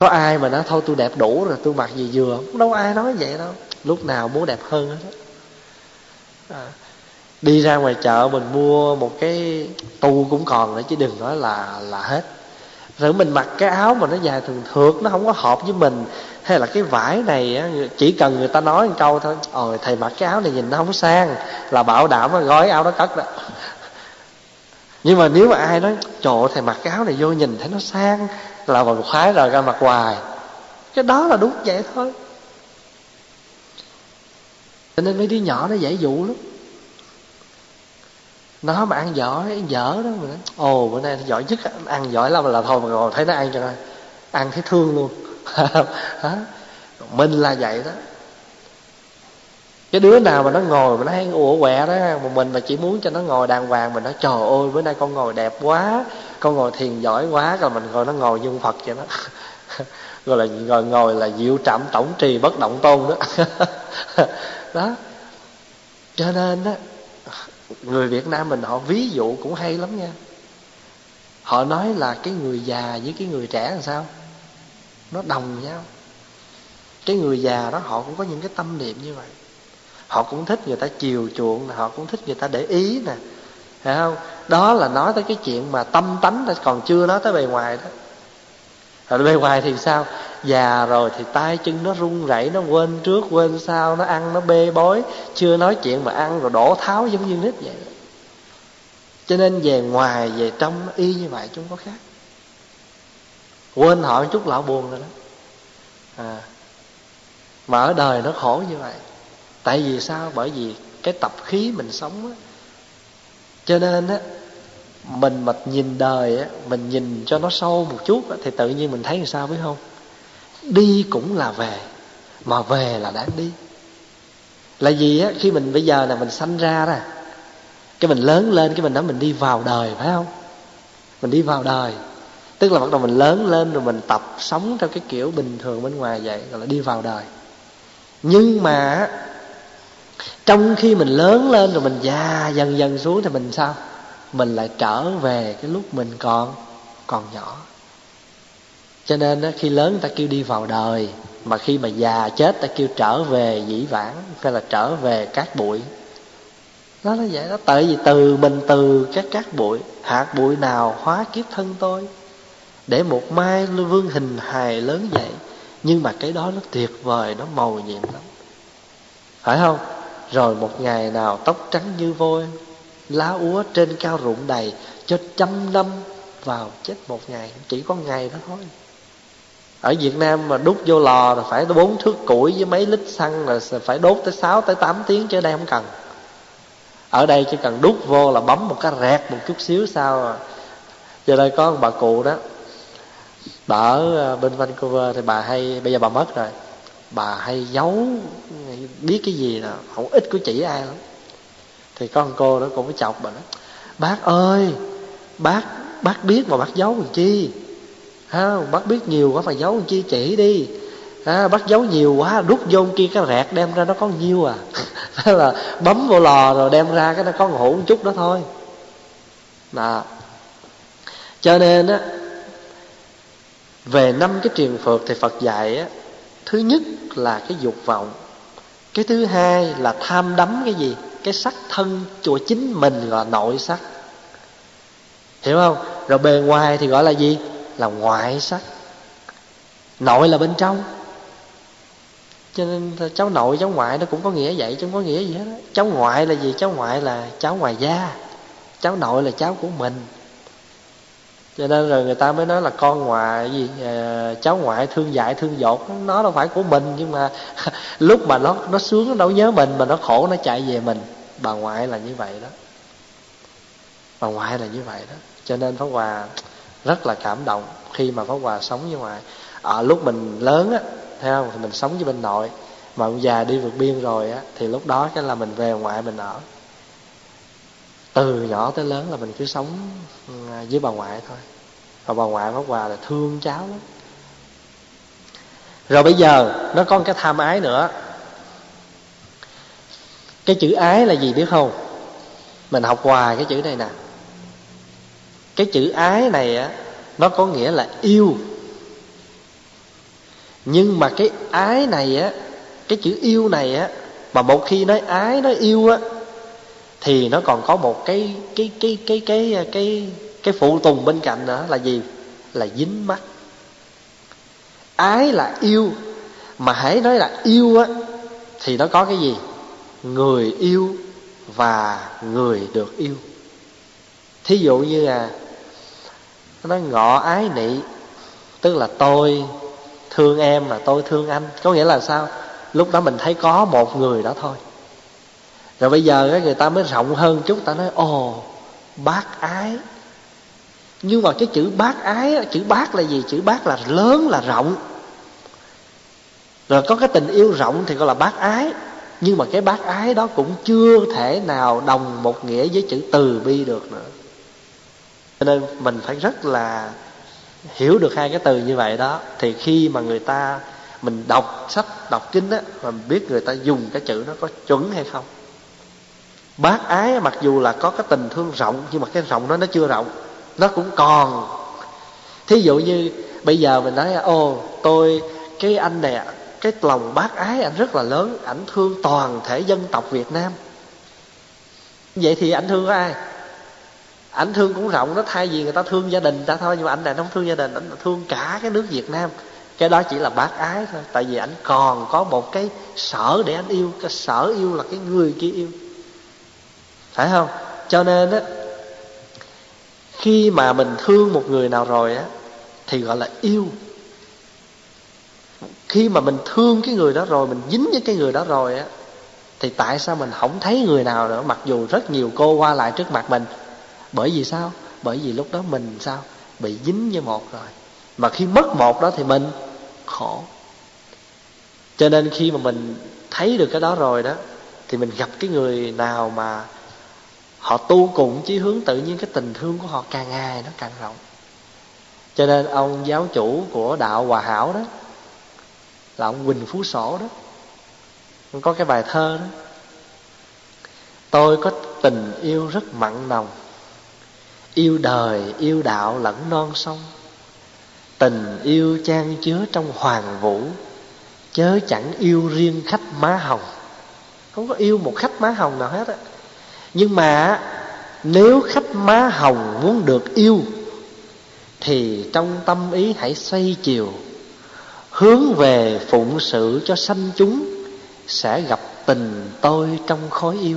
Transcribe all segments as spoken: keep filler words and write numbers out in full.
Có ai mà nói thôi tôi đẹp đủ rồi tôi mặc gì vừa, không đâu ai nói vậy đâu. Lúc nào muốn đẹp hơn hết đó. À, đi ra ngoài chợ mình mua một cái tu cũng còn nữa, chứ đừng nói là là hết. Rồi mình mặc cái áo mà nó dài thường thượt, nó không có hợp với mình, hay là cái vải này á, chỉ cần người ta nói một câu thôi, ôi thầy mặc cái áo này nhìn nó không sang, là bảo đảm gói áo đó cất đó. Nhưng mà nếu mà ai nói trời ơi thầy mặc cái áo này vô nhìn thấy nó sang, là mình khoái rồi ra mặc hoài. Cái đó là đúng vậy thôi. Cho nên mấy đứa nhỏ nó dễ dụ lắm. Nó mà ăn giỏi, ăn dở đó mà nói, ồ bữa nay nó giỏi nhất, ăn giỏi lắm là thôi mà ngồi thấy nó ăn cho coi, ăn thấy thương luôn. Mình là vậy đó. Cái đứa nào mà nó ngồi mà nó hay ủa quẹ đó, mà mình mà chỉ muốn cho nó ngồi đàng hoàng, mình nói trời ơi bữa nay con ngồi đẹp quá, con ngồi thiền giỏi quá, rồi mình ngồi nó ngồi như Phật vậy đó. Rồi là ngồi ngồi là diệu trạm tổng trì bất động tôn đó. Đó. Cho nên đó, người Việt Nam mình họ ví dụ cũng hay lắm nha. Họ nói là cái người già với cái người trẻ làm sao nó đồng nhau. Cái người già đó họ cũng có những cái tâm niệm như vậy. Họ cũng thích người ta chiều chuộng, họ cũng thích người ta để ý nè, phải không? Đó là nói tới cái chuyện mà tâm tánh, còn chưa nói tới bề ngoài đó. Rồi bề ngoài thì sao? Già rồi thì tay chân nó run rẩy, nó quên trước quên sau, nó ăn nó bê bối, chưa nói chuyện mà ăn rồi đổ tháo giống như nít vậy đó. Cho nên về ngoài về trong nó y như vậy chứ không có khác. Quên họ một chút là họ buồn rồi đó. À, mà ở đời nó khổ như vậy. Tại vì sao? Bởi vì cái tập khí mình sống á. Cho nên á, mình mà nhìn đời á, mình nhìn cho nó sâu một chút á, thì tự nhiên mình thấy làm sao biết không? Đi cũng là về, mà về là đáng đi. Là gì á? Khi mình bây giờ là mình sanh ra ra, cái mình lớn lên, cái mình nói mình đi vào đời, phải không? Mình đi vào đời, tức là bắt đầu mình lớn lên rồi mình tập sống theo cái kiểu bình thường bên ngoài vậy, gọi là đi vào đời. Nhưng mà trong khi mình lớn lên rồi mình già dần dần xuống thì mình sao? Mình lại trở về cái lúc mình còn còn nhỏ. Cho nên đó, khi lớn người ta kêu đi vào đời, mà khi mà già chết ta kêu trở về dĩ vãng, hay là trở về cát bụi. Đó là vậy đó. Tại vì từ mình từ các cát bụi, hạt bụi nào hóa kiếp thân tôi, để một mai vương hình hài lớn vậy. Nhưng mà cái đó nó tuyệt vời, nó màu nhiệm lắm, phải không? Rồi một ngày nào tóc trắng như vôi, lá úa trên cao rụng đầy, cho trăm năm vào chết một ngày. Chỉ có ngày đó thôi. Ở Việt Nam mà đút vô lò là phải bốn thước củi với mấy lít xăng, là phải đốt tới sáu tới tám tiếng, chứ đây không cần. Ở đây chỉ cần đút vô là bấm một cái rẹt một chút xíu sao à. Giờ đây có một bà cụ đó, bà ở bên Vancouver, thì bà hay, bây giờ bà mất rồi, bà hay giấu, biết cái gì là không ít có chỉ ai lắm. Thì có một cô đó cũng có chọc bà đó: bác ơi, bác bác biết mà bác giấu làm chi? Ha, bác biết nhiều quá mà giấu làm chi, chỉ đi. À, bác giấu nhiều quá, đút vô kia cái rẹt đem ra nó có nhiêu à. Đó là bấm vô lò rồi đem ra cái nó có hũ một chút đó thôi. Đó. Cho nên á, về năm cái truyền phược thì Phật dạy á, thứ nhất là cái dục vọng, cái thứ hai là tham đắm cái gì? Cái sắc thân của chính mình, gọi là nội sắc, hiểu không? Rồi bề ngoài thì gọi là gì? Là ngoại sắc. Nội là bên trong. Cho nên cháu nội cháu ngoại nó cũng có nghĩa vậy, chứ không có nghĩa gì hết đó. Cháu ngoại là gì? Cháu ngoại là cháu ngoài da, cháu nội là cháu của mình. Cho nên rồi người ta mới nói là con ngoại gì, à, cháu ngoại thương dại thương dột. Nó đâu phải của mình, nhưng mà lúc mà nó nó sướng nó đâu nhớ mình, mà nó khổ nó chạy về mình. Bà ngoại là như vậy đó. Bà ngoại là như vậy đó. Cho nên Pháp Hòa rất là cảm động khi mà Pháp Hòa sống với ngoại. Ở lúc mình lớn á, thấy không, thì mình sống với bên nội. Mà ông già đi vượt biên rồi á, thì lúc đó cái là mình về ngoại mình ở. Từ nhỏ tới lớn là mình cứ sống với bà ngoại thôi. Và bà ngoại Pháp Hòa là thương cháu lắm. Rồi bây giờ nó có một cái tham ái nữa. Cái chữ ái là gì biết không? Mình học hoài cái chữ này nè. Cái chữ ái này á, nó có nghĩa là yêu. Nhưng mà cái ái này á, cái chữ yêu này á, mà một khi nói ái, nói yêu á, thì nó còn có một cái cái cái cái cái cái cái phụ tùng bên cạnh nữa là gì? Là dính mắc. Ái là yêu, mà hãy nói là yêu á thì nó có cái gì? Người yêu và người được yêu. Thí dụ như là nó ngọ ái nị, tức là tôi thương em là tôi thương anh. Có nghĩa là sao? Lúc đó mình thấy có một người đó thôi. Rồi bây giờ người ta mới rộng hơn chút, ta nói ồ bác ái. Nhưng mà cái chữ bác ái, chữ bác là gì? Chữ bác là lớn, là rộng. Rồi có cái tình yêu rộng thì gọi là bác ái. Nhưng mà cái bác ái đó cũng chưa thể nào đồng một nghĩa với chữ từ bi được nữa. Cho nên mình phải rất là hiểu được hai cái từ như vậy đó. Thì khi mà người ta, mình đọc sách, đọc kinh á, mình biết người ta dùng cái chữ nó có chuẩn hay không. Bác ái mặc dù là có cái tình thương rộng, nhưng mà cái rộng đó nó chưa rộng, nó cũng còn. Thí dụ như bây giờ mình nói ô tôi, cái anh này, cái lòng bác ái anh rất là lớn, ảnh thương toàn thể dân tộc Việt Nam. Vậy thì ảnh thương có ai? Ảnh thương cũng rộng đó, thay vì người ta thương gia đình ta thôi, nhưng mà anh này không thương gia đình, ảnh thương cả cái nước Việt Nam. Cái đó chỉ là bác ái thôi, tại vì ảnh còn có một cái sở để anh yêu. Cái sở yêu là cái người kia yêu, phải không? Cho nên á, khi mà mình thương một người nào rồi á thì gọi là yêu. Khi mà mình thương cái người đó rồi, mình dính với cái người đó rồi á, thì tại sao mình không thấy người nào nữa, mặc dù rất nhiều cô qua lại trước mặt mình? Bởi vì sao? Bởi vì lúc đó mình sao? Bị dính với một rồi. Mà khi mất một đó thì mình khổ. Cho nên khi mà mình thấy được cái đó rồi đó, thì mình gặp cái người nào mà họ tu cùng chí hướng, tự nhiên cái tình thương của họ càng ngày nó càng rộng. Cho nên ông giáo chủ của đạo Hòa Hảo đó là ông Huỳnh Phú Sổ đó, ông có cái bài thơ đó: tôi có tình yêu rất mặn nồng, yêu đời yêu đạo lẫn non sông. Tình yêu chan chứa trong hoàng vũ, chớ chẳng yêu riêng khách má hồng. Không có yêu một khách má hồng nào hết á. Nhưng mà nếu khách má hồng muốn được yêu, thì trong tâm ý hãy xoay chiều, hướng về phụng sự cho sanh chúng, sẽ gặp tình tôi trong khói yêu.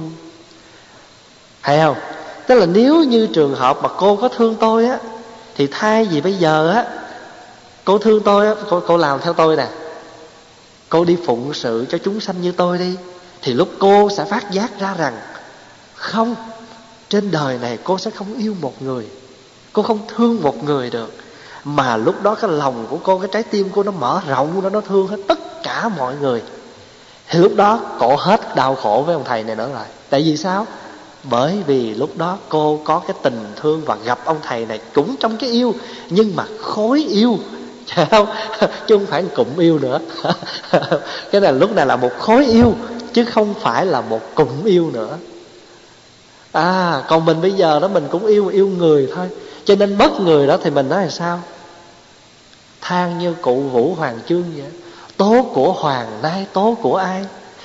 Hay không? Tức là nếu như trường hợp mà cô có thương tôi á, thì thay vì bây giờ á cô thương tôi á, cô, cô làm theo tôi nè, cô đi phụng sự cho chúng sanh như tôi đi, thì lúc cô sẽ phát giác ra rằng không, trên đời này cô sẽ không yêu một người, cô không thương một người được. Mà lúc đó cái lòng của cô, cái trái tim cô nó mở rộng, nó nó thương hết tất cả mọi người. Thì lúc đó cô hết đau khổ với ông thầy này nữa rồi. Tại vì sao? Bởi vì lúc đó cô có cái tình thương và gặp ông thầy này cũng trong cái yêu, nhưng mà khối yêu, không? Chứ không phải cụm yêu nữa. Cái này lúc này là một khối yêu, chứ không phải là một cụm yêu nữa. À, còn mình bây giờ đó, mình cũng yêu yêu người thôi. Cho nên mất người đó thì mình nói là sao? Than như cụ Vũ Hoàng Chương vậy: tố của hoàng nay tố của ai?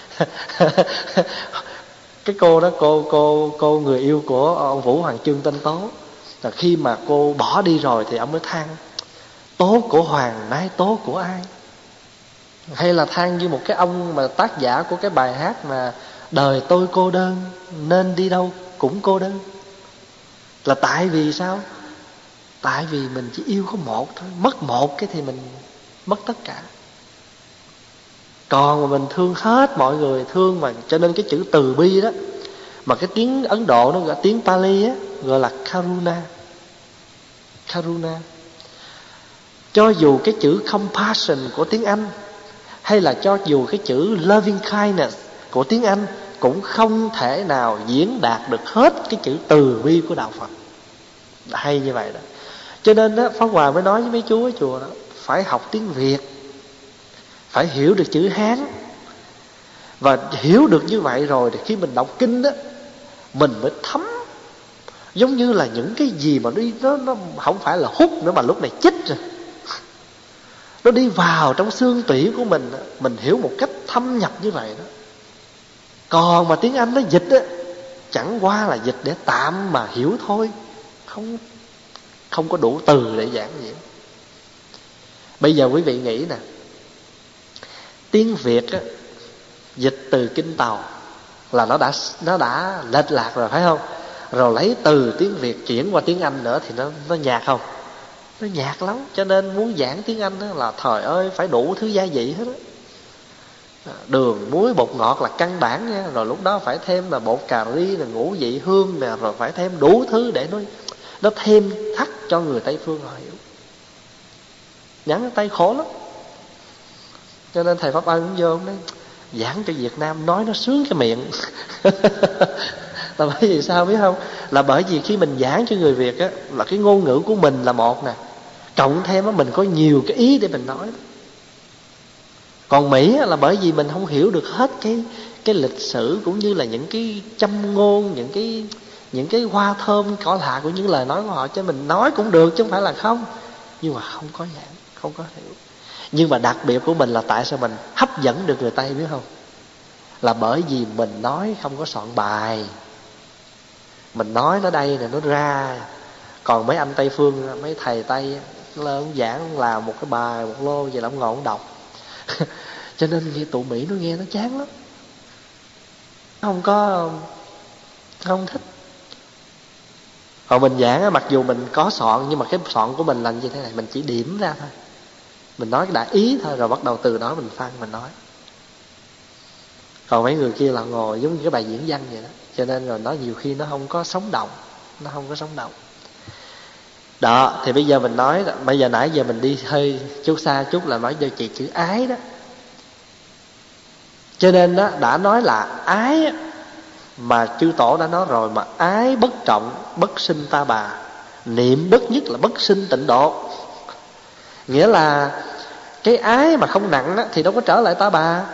Cái cô đó, cô cô cô người yêu của ông Vũ Hoàng Chương tên Tố, là khi mà cô bỏ đi rồi thì ông mới than: tố của hoàng nay tố của ai? Hay là than như một cái ông mà tác giả của cái bài hát mà đời tôi cô đơn nên đi đâu cũng cô đơn. Là tại vì sao? Tại vì mình chỉ yêu có một thôi, mất một cái thì mình mất tất cả. Còn mà mình thương hết mọi người, thương mà, cho nên cái chữ từ bi đó, mà cái tiếng Ấn Độ nó gọi, tiếng Pali á, gọi là Karuna. Karuna. Cho dù cái chữ compassion của tiếng Anh, hay là cho dù cái chữ loving kindness của tiếng Anh, cũng không thể nào diễn đạt được hết cái chữ từ bi của đạo Phật. Hay như vậy đó. Cho nên đó, Pháp Hòa mới nói với mấy chú ở chùa đó, phải học tiếng Việt, phải hiểu được chữ Hán. Và hiểu được như vậy rồi thì khi mình đọc kinh đó, mình mới thấm. Giống như là những cái gì mà đi nó, nó không phải là hút nữa, mà lúc này chích rồi. Nó đi vào trong xương tủy của mình, mình hiểu một cách thâm nhập như vậy đó. Còn mà tiếng Anh nó dịch á, chẳng qua là dịch để tạm mà hiểu thôi, không không có đủ từ để giảng diễn. Bây giờ quý vị nghĩ nè, tiếng Việt á, dịch từ Kinh Tàu là nó đã nó đã lệch lạc rồi, phải không? Rồi lấy từ tiếng Việt chuyển qua tiếng Anh nữa thì nó nó nhạt không? Nó nhạt lắm. Cho nên muốn giảng tiếng Anh đó là thời ơi phải đủ thứ gia vị hết á. Đường, muối, bột ngọt là căn bản nha. Rồi lúc đó phải thêm là bột cà ri, là ngũ vị hương nè, rồi phải thêm đủ thứ để nó nó thêm thắt cho người Tây phương họ hiểu. Nhắn tay khổ lắm. Cho nên thầy Pháp Ân cũng vô nói giảng cho Việt Nam nói nó sướng cái miệng. Là bởi vì sao biết không? Là bởi vì khi mình giảng cho người Việt á, là cái ngôn ngữ của mình là một nè, cộng thêm á mình có nhiều cái ý để mình nói. Còn Mỹ á, là bởi vì mình không hiểu được hết cái cái lịch sử cũng như là những cái châm ngôn, những cái những cái hoa thơm cỏ lạ của những lời nói của họ, cho mình nói cũng được chứ không phải là không, nhưng mà không có giảng, không có hiểu. Nhưng mà đặc biệt của mình là tại sao mình hấp dẫn được người Tây biết không? Là bởi vì mình nói không có soạn bài. Mình nói nó đây nè, nó ra. Còn mấy anh Tây phương, mấy thầy Tây lên ông giảng, ông làm một cái bài một lô vậy là ông ngồi ông đọc. Cho nên nghe tụi Mỹ nó nghe nó chán lắm, không có không thích. Còn mình giảng á, mặc dù mình có soạn, nhưng mà cái soạn của mình là như thế này, mình chỉ điểm ra thôi, mình nói cái đại ý thôi, rồi bắt đầu từ đó mình phân mình nói. Còn mấy người kia là ngồi giống như cái bài diễn văn vậy đó. Cho nên rồi nó nhiều khi nó không có sống động, nó không có sống động. Đó, thì bây giờ mình nói, bây giờ nãy giờ mình đi hơi chút xa chút là nói cho chị chữ ái đó. Cho nên đó, đã nói là ái á, mà chư tổ đã nói rồi, mà ái bất trọng bất sinh ta bà, niệm bất nhất là bất sinh tịnh độ. Nghĩa là cái ái mà không nặng đó, thì đâu có trở lại ta bà.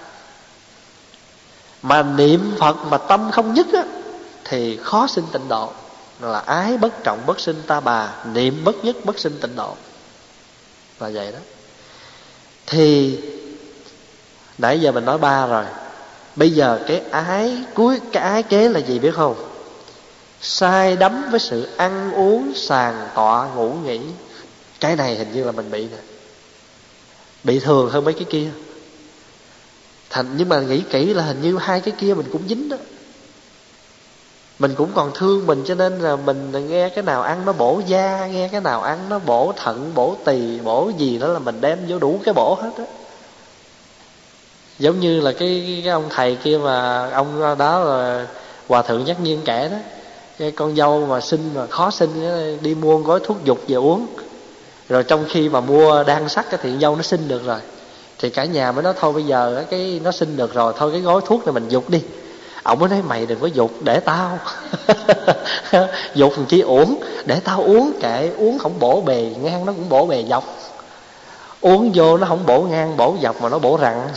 Mà niệm Phật mà tâm không nhất á, thì khó sinh tịnh độ. Là ái bất trọng bất sinh ta bà, niệm bất nhất bất sinh tịnh độ, là vậy đó. Thì nãy giờ mình nói ba rồi. Bây giờ cái ái cuối, cái ái kế là gì biết không? Sai đắm với sự ăn uống, sàn tọa, ngủ nghỉ. Cái này hình như là mình bị nè, bị thường hơn mấy cái kia. Thành nhưng mà nghĩ kỹ là hình như hai cái kia mình cũng dính đó. Mình cũng còn thương mình, cho nên là mình nghe cái nào ăn nó bổ da, nghe cái nào ăn nó bổ thận, bổ tỳ, bổ gì đó là mình đem vô đủ cái bổ hết á. Giống như là cái cái ông thầy kia mà ông đó là hòa thượng Nhất Nhiên kể đó, cái con dâu mà sinh mà khó sinh đi mua gói thuốc dục về uống, rồi trong khi mà mua đang sắc thì con dâu nó sinh được rồi, thì cả nhà mới nói thôi bây giờ cái nó sinh được rồi, thôi cái gói thuốc này mình dục đi. Ông mới nói mày đừng có dục, để tao. Dục làm chi uổng, để tao uống, kệ, uống không bổ bề ngang nó cũng bổ bề dọc, uống vô nó không bổ ngang bổ dọc mà nó bổ rặn.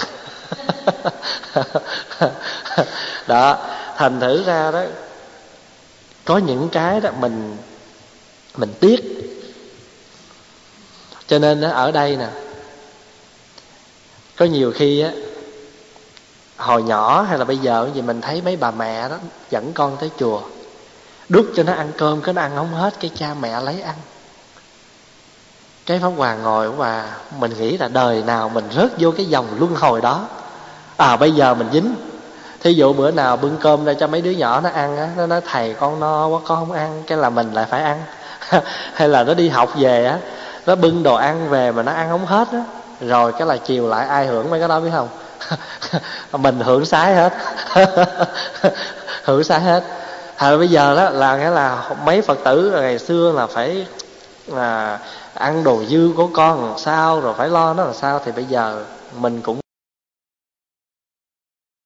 Đó, thành thử ra đó, có những cái đó mình mình tiếc. Cho nên đó, ở đây nè, có nhiều khi á, hồi nhỏ hay là bây giờ gì mình thấy mấy bà mẹ đó dẫn con tới chùa, đút cho nó ăn cơm, cái nó ăn không hết, cái cha mẹ lấy ăn. Cái Pháp Hòa ngồi và mình nghĩ là đời nào mình rớt vô cái dòng luân hồi đó. À bây giờ mình dính. Thí dụ bữa nào bưng cơm ra cho mấy đứa nhỏ nó ăn á, nó nói thầy con no quá con không ăn, cái là mình lại phải ăn. Hay là nó đi học về á, nó bưng đồ ăn về mà nó ăn không hết á, rồi cái là chiều lại ai hưởng mấy cái đó biết không? Mình hưởng sái hết. Hưởng sái hết. Hồi bây giờ đó là nghĩa là mấy Phật tử ngày xưa là phải là ăn đồ dư của con làm sao, rồi phải lo nó làm sao, thì bây giờ mình cũng